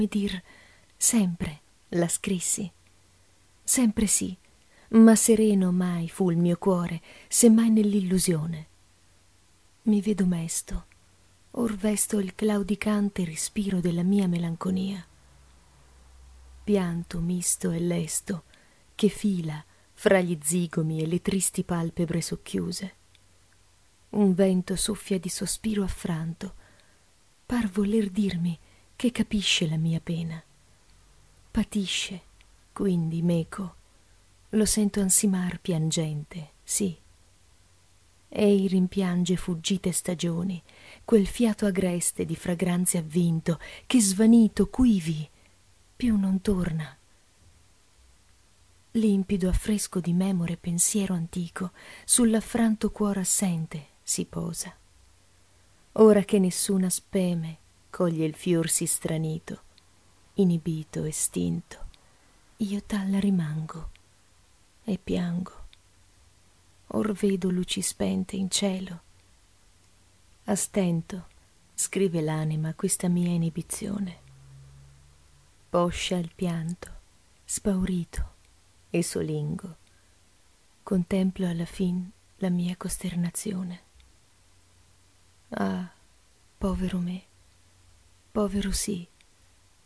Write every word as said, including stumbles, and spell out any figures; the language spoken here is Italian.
dir sempre la scrissi, sempre sì, ma sereno mai fu il mio cuore, se mai nell'illusione. Mi vedo mesto, or vesto il claudicante respiro della mia melanconia. Pianto misto e lesto che fila fra gli zigomi e le tristi palpebre socchiuse. Un vento soffia di sospiro affranto, par voler dirmi che capisce la mia pena. Patisce, quindi meco, lo sento ansimar piangente, sì. Ei rimpiange fuggite stagioni, quel fiato agreste di fragranze avvinto, che svanito quivi più non torna. Limpido affresco di memore pensiero antico, sull'affranto cuor assente si posa. Ora che nessuna speme coglie il fior sì stranito, inibito, estinto, io tal rimango e piango. Or vedo luci spente in cielo. A stento scrive l'anima questa mia inibizione. Poscia il pianto, spaurito e solingo, contemplo alla fin la mia costernazione. Ah, povero me, povero sì,